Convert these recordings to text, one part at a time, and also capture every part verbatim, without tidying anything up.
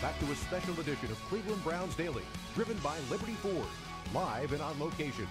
back to a special edition of Cleveland Browns Daily, driven by Liberty Ford, live and on location.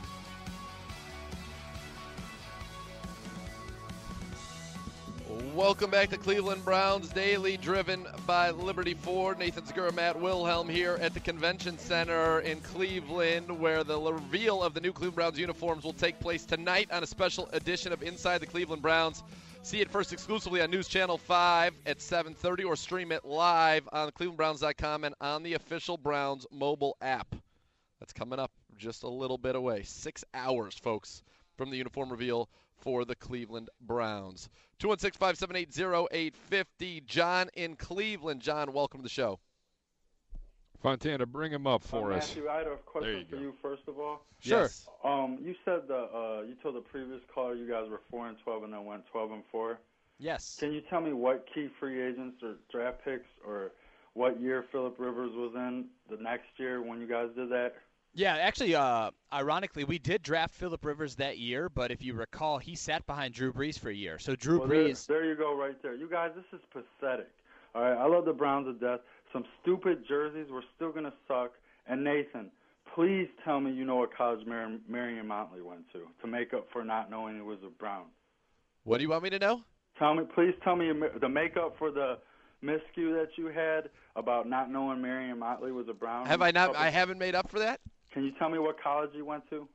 Welcome back to Cleveland Browns Daily, driven by Liberty Ford. Nathan Segura, Matt Wilhelm here at the Convention Center in Cleveland, where the reveal of the new Cleveland Browns uniforms will take place tonight on a special edition of Inside the Cleveland Browns. See it first exclusively on News Channel five at seven thirty, or stream it live on cleveland browns dot com and on the official Browns mobile app. That's coming up just a little bit away. Six hours, folks, from the uniform reveal for the Cleveland Browns. two one six, five seven eight, zero eight five zero. John in Cleveland. John, welcome to the show. Fontana, bring him up for uh, us. Matthew, I had a question you for go. you, first of all. Sure. Yes. Um, you said the uh, you told the previous caller you guys were four and twelve and then went twelve and four. Yes. Can you tell me what key free agents or draft picks or what year Phillip Rivers was in the next year when you guys did that? Yeah, actually, uh, ironically, we did draft Phillip Rivers that year, but if you recall, he sat behind Drew Brees for a year. So Drew well, Brees. There, there you go, right there. You guys, this is pathetic. All right, I love the Browns to death. Some stupid jerseys, we're still gonna suck. And Nathan, please tell me you know what college Mar- Marion Motley went to to make up for not knowing he was a Brown. What do you want me to know? Tell me, please tell me the makeup for the miscue that you had about not knowing Marion Motley was a Brown. Have I not? I haven't made up for that? Can you tell me what college he went to?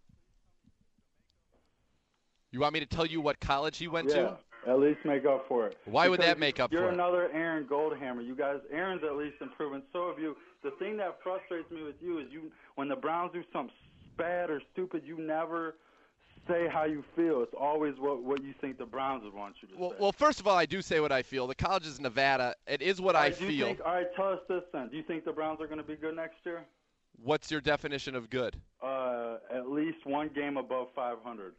You want me to tell you what college he went yeah, to? At least make up for it. Why because would that make up you're for it? You're another Aaron Goldhammer. You guys, Aaron's at least improving. So have you. The thing that frustrates me with you is you, when the Browns do something bad or stupid, you never say how you feel. It's always what, what you think the Browns would want you to Well, say. well, first of all, I do say what I feel. The college is Nevada. It is what all I right, do you feel. Think, all right, tell us this then. Do you think the Browns are going to be good next year? What's your definition of good? Uh, at least one game above five hundred.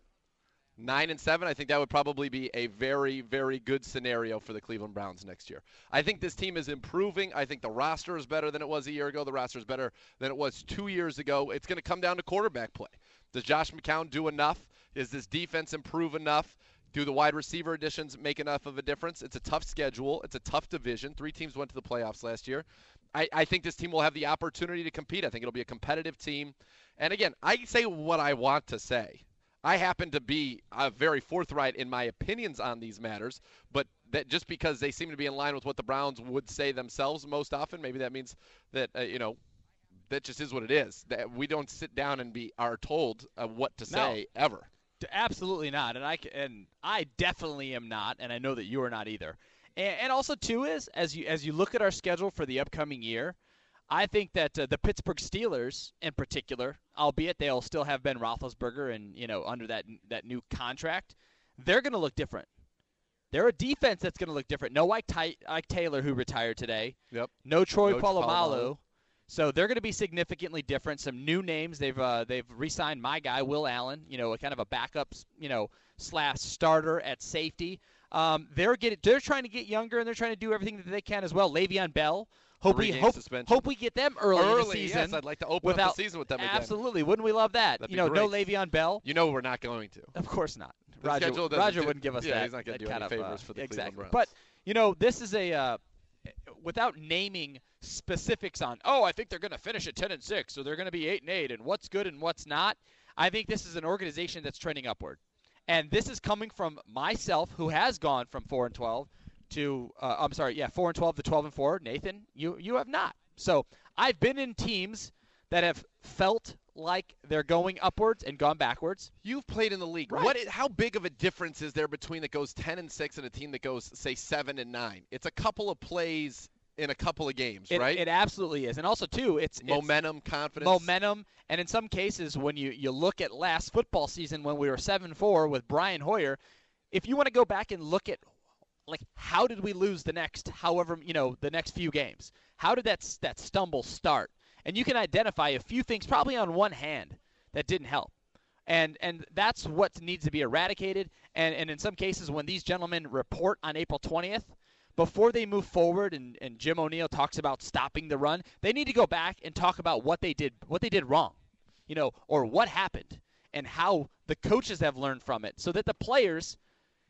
Nine and seven, I think that would probably be a very, very good scenario for the Cleveland Browns next year. I think this team is improving. I think the roster is better than it was a year ago. The roster is better than it was two years ago. It's going to come down to quarterback play. Does Josh McCown do enough? Is this defense improve enough? Do the wide receiver additions make enough of a difference? It's a tough schedule. It's a tough division. Three teams went to the playoffs last year. I, I think this team will have the opportunity to compete. I think it'll be a competitive team. And, again, I say what I want to say. I happen to be uh, very forthright in my opinions on these matters, but that just because they seem to be in line with what the Browns would say themselves most often, maybe that means that, uh, you know, that just is what it is. That we don't sit down and be are told uh, what to say No. ever. Absolutely not, and I and I definitely am not, and I know that you are not either. And, and also, too, is as you as you look at our schedule for the upcoming year, I think that uh, the Pittsburgh Steelers, in particular, albeit they'll still have Ben Roethlisberger and you know under that that new contract, they're going to look different. They're a defense that's going to look different. No Ike, Ty- Ike Taylor, who retired today. Yep. No Troy No Polamalu. Polamalu. So they're going to be significantly different. Some new names. They've uh, they've re-signed my guy Will Allen. You know, a kind of a backup, you know, slash starter at safety. Um, they're getting they're trying to get younger and they're trying to do everything that they can as well. Le'Veon Bell. Hope we Three-game hope, suspension. hope we get them early, Early, in the season. yes. I'd like to open without, up the season with them again. Absolutely. Wouldn't we love that? That'd you be know, no great. Le'Veon Bell. You know we're not going to. Of course not. The Roger, schedule doesn't Roger do- wouldn't give us yeah, that. he's not gonna that do kind any of, uh, favors for the exactly. Cleveland But Browns. you know, this is a uh, without naming specifics on. Oh, I think they're going to finish at ten and six, or they're going to be eight and eight, and what's good and what's not. I think this is an organization that's trending upward, and this is coming from myself, who has gone from four and twelve to uh, I'm sorry, yeah, four and twelve to twelve and four. Nathan, you you have not. So I've been in teams that have felt like they're going upwards and gone backwards. You've played in the league. Right. What? Is, how big of a difference is there between that goes ten and six and a team that goes say seven and nine? It's a couple of plays in a couple of games, It, right? it absolutely is, and also too, it's momentum, it's confidence, momentum, and in some cases, when you you look at last football season when we were seven four with Brian Hoyer, if you want to go back and look at like how did we lose the next however you know the next few games, how did that that stumble start? And you can identify a few things probably on one hand that didn't help. And and that's what needs to be eradicated. And, and in some cases, when these gentlemen report on April twentieth, before they move forward and, and Jim O'Neill talks about stopping the run, they need to go back and talk about what they did what they did wrong, you know, or what happened and how the coaches have learned from it so that the players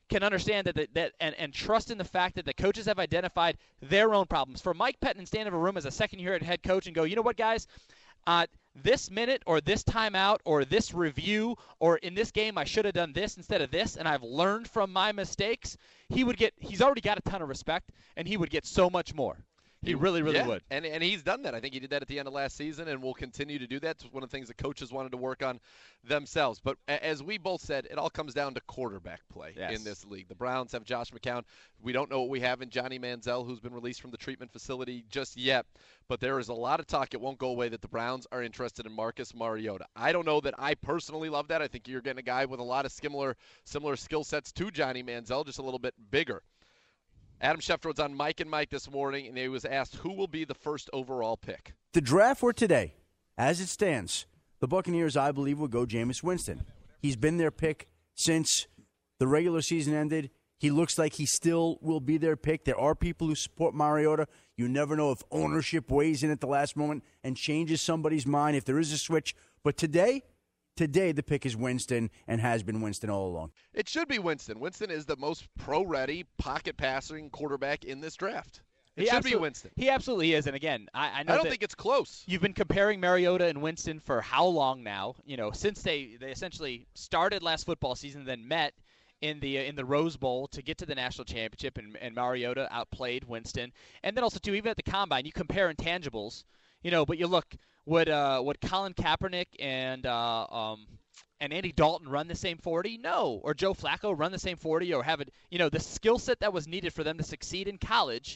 can understand that, that, that and, and trust in the fact that the coaches have identified their own problems. For Mike Pettine to stand in a room as a second-year head coach and go, you know what, guys, uh, this minute or this timeout or this review or in this game I should have done this instead of this, and I've learned from my mistakes, he would get – he's already got a ton of respect, and he would get so much more. He really, really yeah, would. And and he's done that. I think he did that at the end of last season and will continue to do that. It's one of the things the coaches wanted to work on themselves. But as we both said, it all comes down to quarterback play yes. in this league. The Browns have Josh McCown. We don't know what we have in Johnny Manziel, who's been released from the treatment facility just yet. But there is a lot of talk, it won't go away, that the Browns are interested in Marcus Mariota. I don't know that I personally love that. I think you're getting a guy with a lot of similar, similar skill sets to Johnny Manziel, just a little bit bigger. Adam Schefter was on Mike and Mike this morning, and he was asked who will be the first overall pick. The draft for today, as it stands, the Buccaneers, I believe, will go Jameis Winston. He's been their pick since the regular season ended. He looks like he still will be their pick. There are people who support Mariota. You never know if ownership weighs in at the last moment and changes somebody's mind, if there is a switch. But today, Today, the pick is Winston and has been Winston all along. It should be Winston. Winston is the most pro-ready, pocket-passing quarterback in this draft. It he should be Winston. He absolutely is. And, again, I, I know I don't that think it's close. You've been comparing Mariota and Winston for how long now? You know, since they, they essentially started last football season, then met in the in the Rose Bowl to get to the national championship, and, and Mariota outplayed Winston. And then also, too, even at the Combine, you compare intangibles, you know, but you look – Would uh, would Colin Kaepernick and uh, um, and Andy Dalton run the same forty? No. Or Joe Flacco run the same forty, or have it? You know, the skill set that was needed for them to succeed in college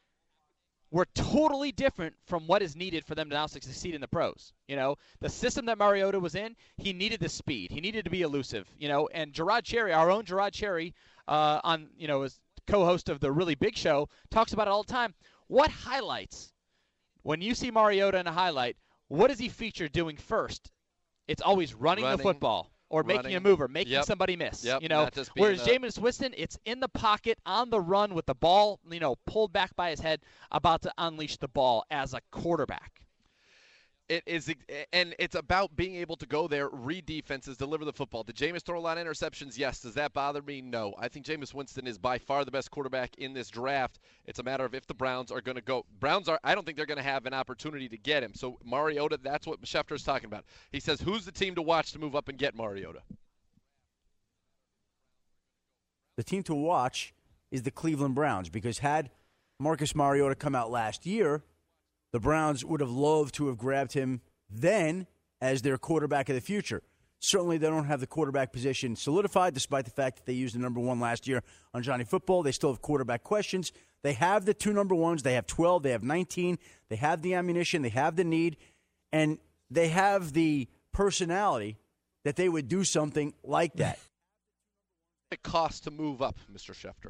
were totally different from what is needed for them to now succeed in the pros. You know, the system that Mariota was in, he needed the speed, he needed to be elusive. You know, and Gerard Cherry, our own Gerard Cherry, uh, on you know as co-host of the Really Big Show, talks about it all the time. What highlights when you see Mariota in a highlight? What does he feature doing first? It's always running, running the football or running, making a move or making yep, somebody miss. Yep, you know, whereas a... Jameis Winston, it's in the pocket, on the run with the ball, you know, pulled back by his head, about to unleash the ball as a quarterback. It is, and it's about being able to go there, read defenses, deliver the football. Did Jameis throw a lot of interceptions? Yes. Does that bother me? No. I think Jameis Winston is by far the best quarterback in this draft. It's a matter of if the Browns are going to go. Browns are. I don't think they're going to have an opportunity to get him. So Mariota, that's what Schefter is talking about. He says, who's the team to watch to move up and get Mariota? The team to watch is the Cleveland Browns, because had Marcus Mariota come out last year, the Browns would have loved to have grabbed him then as their quarterback of the future. Certainly they don't have the quarterback position solidified, despite the fact that they used the number one last year on Johnny Football. They still have quarterback questions. They have the two number ones. They have twelve. They have nineteen. They have the ammunition. They have the need. And they have the personality that they would do something like that. It costs to move up, Mister Schefter.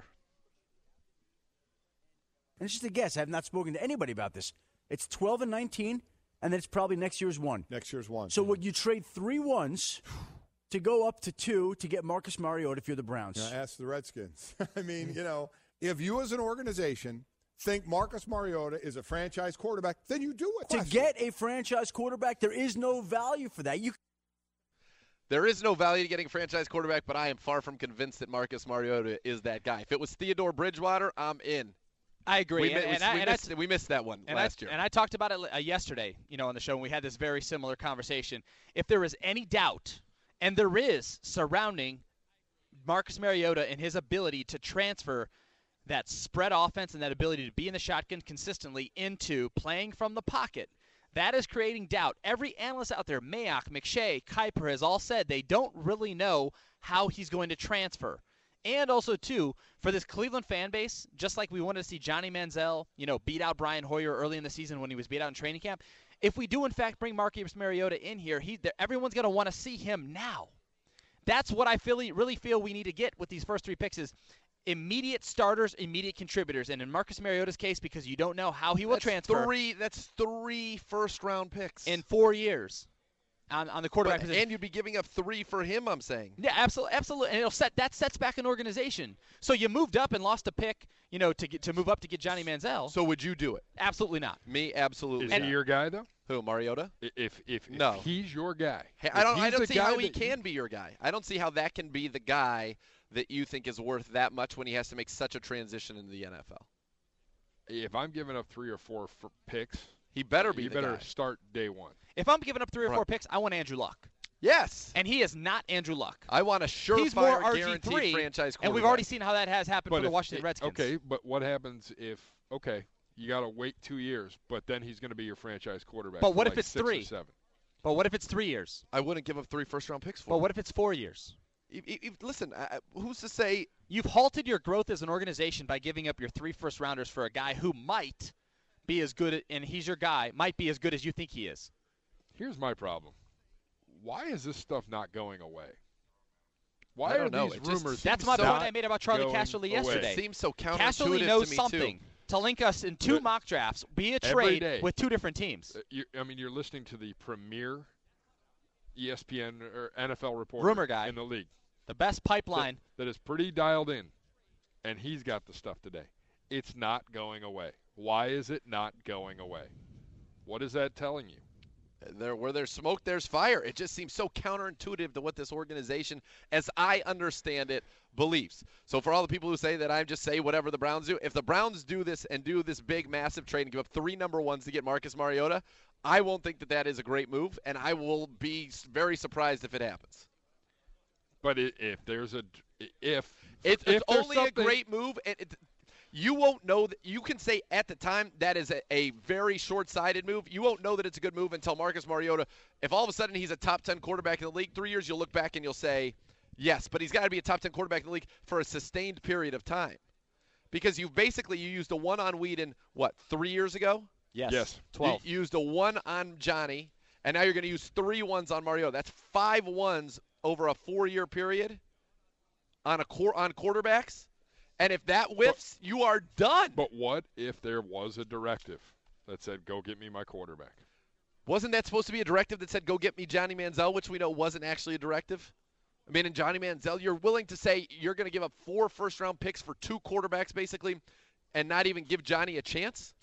And it's just a guess. I have not spoken to anybody about this. It's twelve and nineteen, and then it's probably next year's one. Next year's one. So yeah. Would you trade three ones to go up to two to get Marcus Mariota if you're the Browns? Now ask the Redskins. I mean, you know, if you as an organization think Marcus Mariota is a franchise quarterback, then you do it. To get a franchise quarterback, there is no value for that. You. There is no value to getting a franchise quarterback, but I am far from convinced that Marcus Mariota is that guy. If it was Theodore Bridgewater, I'm in. I agree. We, and, we, and I, we, and missed, I, we missed that one and last I, year. And I talked about it uh, yesterday, you know, on the show, and we had this very similar conversation. If there is any doubt, and there is, surrounding Marcus Mariota and his ability to transfer that spread offense and that ability to be in the shotgun consistently into playing from the pocket, that is creating doubt. Every analyst out there, Mayock, McShay, Kuiper, has all said they don't really know how he's going to transfer. And also, too, for this Cleveland fan base, just like we wanted to see Johnny Manziel, you know, beat out Brian Hoyer early in the season when he was beat out in training camp, if we do, in fact, bring Marcus Mariota in here, he, everyone's going to want to see him now. That's what I feel, really feel we need to get with these first three picks is immediate starters, immediate contributors. And in Marcus Mariota's case, because you don't know how he will that's transfer. Three, that's three first-round picks. In four years. On, on the quarterback but, position. And you'd be giving up three for him, I'm saying. Yeah, absolutely, absolutely. And it'll set that sets back an organization. So you moved up and lost a pick, you know, to get to move up to get Johnny Manziel. So would you do it? Absolutely not. Me, absolutely. Is not. he your guy though? Who, Mariota? If if, if no. he's your guy. Hey, I don't. I don't the see guy how he that, can be your guy. I don't see how that can be the guy that you think is worth that much when he has to make such a transition into the N F L? If I'm giving up three or four for picks, he better be you the better guy. start day one. If I'm giving up three or Right. four picks, I want Andrew Luck. Yes. And he is not Andrew Luck. I want a He's more surefire R G guaranteed three, franchise quarterback. and we've already seen how that has happened But for the if- Washington Redskins. Okay, but what happens if, okay, you got to wait two years, but then he's going to be your franchise quarterback But for what if like it's six or three? seven. But what if it's three years? I wouldn't give up three first-round picks for But him. what if it's four years? If, if, if- listen, uh, who's to say You've halted your growth as an organization by giving up your three first rounders for a guy who might be as good, and he's your guy, might be as good as you think he is. Here's my problem. Why is this stuff not going away? Why I are don't know. these It just rumors That's my so point I made about Charlie going Casserly away? yesterday. it seems so counterintuitive Casserly knows to me something too. to link us in two But mock drafts, be a every trade day- with two different teams. Uh, you, I mean, you're listening to the premier E S P N or N F L reporter Rumor guy. in the league The best pipeline. that, that is pretty dialed in, and he's got the stuff today. It's not going away. Why is it not going away? What is that telling you? There, where there's smoke, there's fire. It just seems so counterintuitive to what this organization, as I understand it, believes. So for all the people who say that I just say whatever the Browns do, if the Browns do this and do this big, massive trade and give up three number ones to get Marcus Mariota, I won't think that that is a great move, and I will be very surprised if it happens. But it, if there's a if It's, if it's there's only a something- great move, and it, you won't know that. You can say at the time that is a, a very short-sighted move. You won't know that it's a good move until Marcus Mariota. If all of a sudden he's a top ten quarterback in the league, three years you'll look back and you'll say, yes, but he's got to be a top ten quarterback in the league for a sustained period of time, because you basically you used a one on Whedon what three years ago. Yes. Yes. twelve. You used a one on Johnny, and now you're going to use three ones on Mariota. That's five ones over a four-year period on a qu- on quarterbacks. And if that whiffs, you are done. But what if there was a directive that said, "Go get me my quarterback"? Wasn't that supposed to be a directive that said, go get me Johnny Manziel, which we know wasn't actually a directive? I mean, in Johnny Manziel, you're willing to say you're going to give up four first-round picks for two quarterbacks, basically, and not even give Johnny a chance?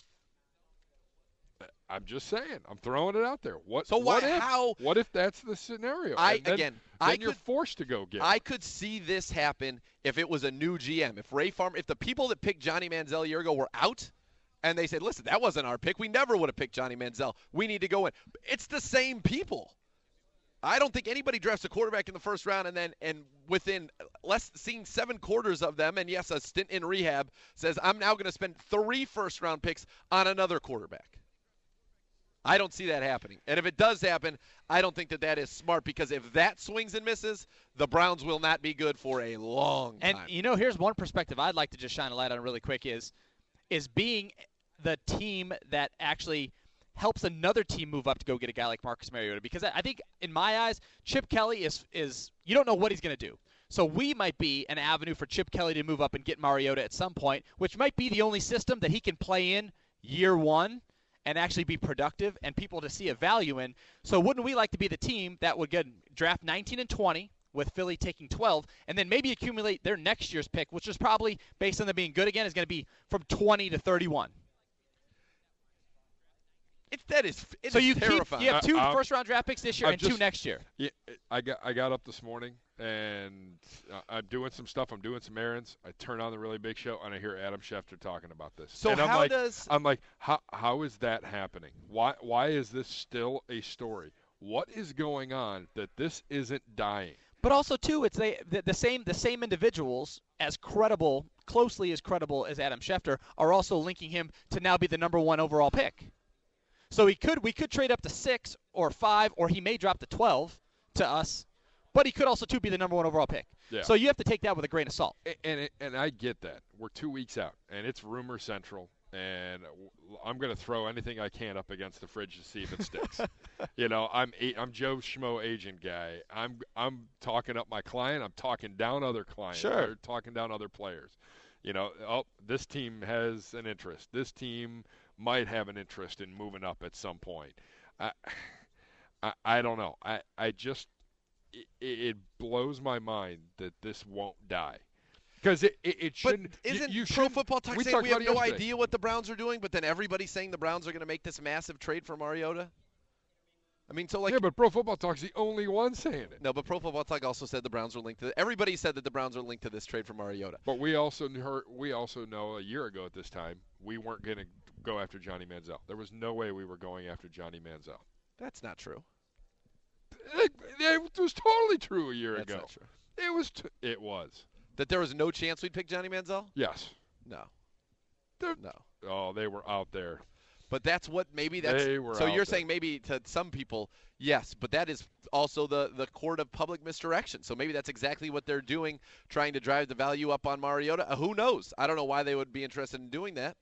I'm just saying. I'm throwing it out there. What? So why- What if, how- What if that's the scenario? I And then, again, then I you're could, forced to go get. I could see this happen if it was a new G M. If Ray Farmer, if the people that picked Johnny Manziel a year ago were out, and they said, "Listen, that wasn't our pick. We never would have picked Johnny Manziel. We need to go in." It's the same people. I don't think anybody drafts a quarterback in the first round and then and within less seeing seven quarters of them, and yes, a stint in rehab, says, "I'm now going to spend three first round picks on another quarterback." I don't see that happening. And if it does happen, I don't think that that is smart, because if that swings and misses, the Browns will not be good for a long And time. you know, here's one perspective I'd like to just shine a light on really quick is is being the team that actually helps another team move up to go get a guy like Marcus Mariota. Because I I think in my eyes, Chip Kelly is is you don't know what he's going to do. So we might be an avenue for Chip Kelly to move up and get Mariota at some point, which might be the only system that he can play in year one and actually be productive and people to see a value in. So wouldn't we like to be the team that would get draft nineteen and twenty with Philly taking twelve, and then maybe accumulate their next year's pick, which is probably, based on them being good again, is going to be from twenty to thirty-one. It's that is it So is you keep terrifying. you have two Uh, uh, first-round draft picks this year I'm and two just- next year. Yeah, I got I got up this morning and uh, I'm doing some stuff. I'm doing some errands. I turn on the Really Big Show and I hear Adam Schefter talking about this. So and I'm how like, does I'm like, how how is that happening? Why why is this still a story? What is going on that this isn't dying? But also, too, it's they, the, the same the same individuals, as credible, closely as credible as Adam Schefter, are also linking him to now be the number one overall pick. So he could we could trade up to six or five, or he may drop to twelve to us, but he could also too be the number one overall pick. Yeah. So you have to take that with a grain of salt. A- And it, and I get that. We're two weeks out, and it's rumor central, and w- I'm going to throw anything I can up against the fridge to see if it sticks. You know, I'm a, I'm Joe Schmo agent guy. I'm I'm talking up my client. I'm talking down other clients. Sure. Or talking down other players. You know, oh, this team has an interest. This team might have an interest in moving up at some point. I I, I don't know. I I just it, it blows my mind that this won't die. Because it, it, it But shouldn't. you- isn't you Pro shouldn't- Football Talk we saying talked we have about it no yesterday. idea what the Browns are doing, but then everybody's saying the Browns are going to make this massive trade for Mariota? I mean, so like yeah, but Pro Football Talk's the only one saying it. no, but Pro Football Talk also said the Browns are linked to. The, everybody said that the Browns are linked to this trade for Mariota. But we also heard, we also know a year ago at this time we weren't going to go after Johnny Manziel. There was no way we were going after Johnny Manziel. That's not true. It, it was totally true a year That's ago. not true. It was. T- it was. That there was no chance we'd pick Johnny Manziel? Yes. No. They're, No. Oh, they were out there. But that's what maybe that's They were so out you're there. saying maybe to some people, yes, but that is also the the court of public misdirection. So maybe that's exactly what they're doing, trying to drive the value up on Mariota. Uh, who knows? I don't know why they would be interested in doing that.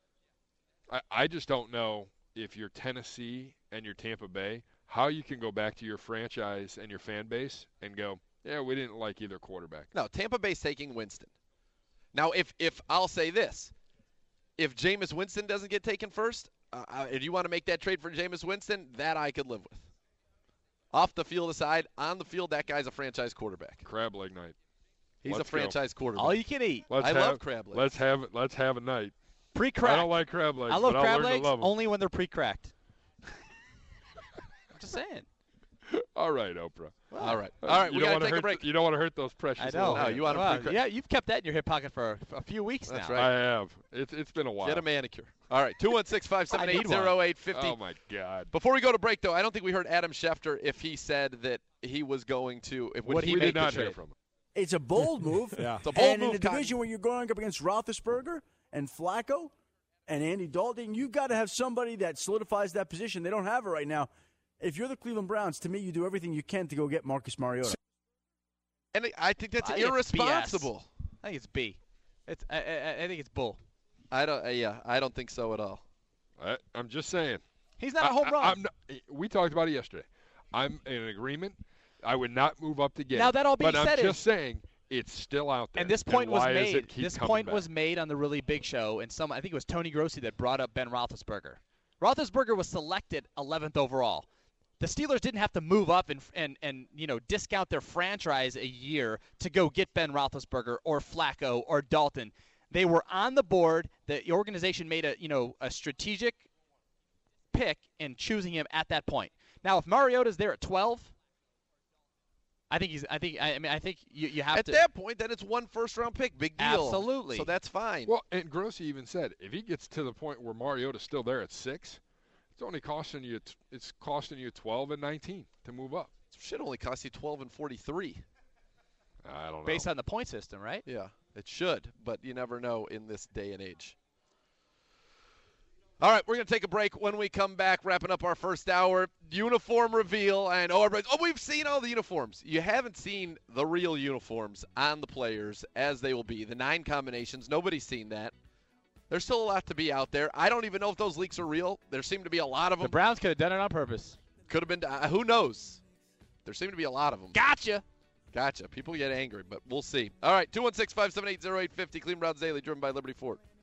I, I just don't know if you're Tennessee and you're Tampa Bay, how you can go back to your franchise and your fan base and go, yeah, we didn't like either quarterback. No, Tampa Bay's taking Winston. Now, if if I'll say this, if Jameis Winston doesn't get taken first, uh, if you want to make that trade for Jameis Winston, that I could live with. Off the field aside, on the field, that guy's a franchise quarterback. Crab leg night. He's Let's a franchise quarterback. All you can eat. Let's I have, love crab legs. Let's have let's have a night. Pre-cracked. I don't like crab legs. I love but crab I'll learn legs to love 'em. only when they're pre-cracked. I'm just saying. All right, Oprah. All right. All right, you we don't got to wanna take a hurt break. The, you don't want to hurt those precious. I know. little No, hands. you want to Wow, pre-crack. yeah, you've kept that in your hip pocket for a few weeks That's now. right. I have. It's it's been a while. Get a manicure. All right, two one six, five seven eight, I need one. zero eight five zero. Oh my God. Before we go to break, though, I don't think we heard Adam Schefter if he said that he was going to if would Would he he we make did not the hear trade. from him. It's a bold move. Yeah. It's a bold and move, in a Cotton. division where you're going up against Roethlisberger and Flacco and Andy Dalton, you've got to have somebody that solidifies that position. They don't have it right now. If you're the Cleveland Browns, to me, you do everything you can to go get Marcus Mariota. And I think that's I think it's B S. irresponsible. I think it's B. It's I, I, I think it's bull. I don't. Uh, yeah, I don't think so at all. I, I'm just saying. He's not a home I- run. I- I'm not, we talked about it yesterday. I'm in agreement. I would not move up to get Now, it. that all being but said I'm is- just saying it's still out there. And this point was why does made. it keep This coming point back? was made on the really big show, and some I think it was Tony Grossi that brought up Ben Roethlisberger. Roethlisberger was selected eleventh overall. The Steelers didn't have to move up and and and you know discount their franchise a year to go get Ben Roethlisberger or Flacco or Dalton. They were on the board. The organization made a you know a strategic pick in choosing him at that point. Now, if Mariota's there at twelve, I think he's. I think. I mean, I think you, you have At to. that point, then it's one first round pick. Big deal. Absolutely. So that's fine. Well, and Grossi even said if he gets to the point where Mariota's still there at six, it's only costing you. It's costing you twelve and nineteen to move up. Should only cost you twelve and forty-three. I don't know. based on the point system, right? Yeah, it should, but you never know in this day and age. All right, we're going to take a break. When we come back, wrapping up our first hour, uniform reveal. And oh, everybody, oh, we've seen all the uniforms. You haven't seen the real uniforms on the players as they will be, the nine combinations. Nobody's seen that. There's still a lot to be out there. I don't even know if those leaks are real. There seem to be a lot of The them. Browns could have done it on purpose. Could have been, uh, who knows? There seem to be a lot of them. Gotcha. Gotcha. People get angry, but we'll see. All right, two one six, five seven eight, zero eight five zero, Cleveland Browns Daily, driven by Liberty Ford.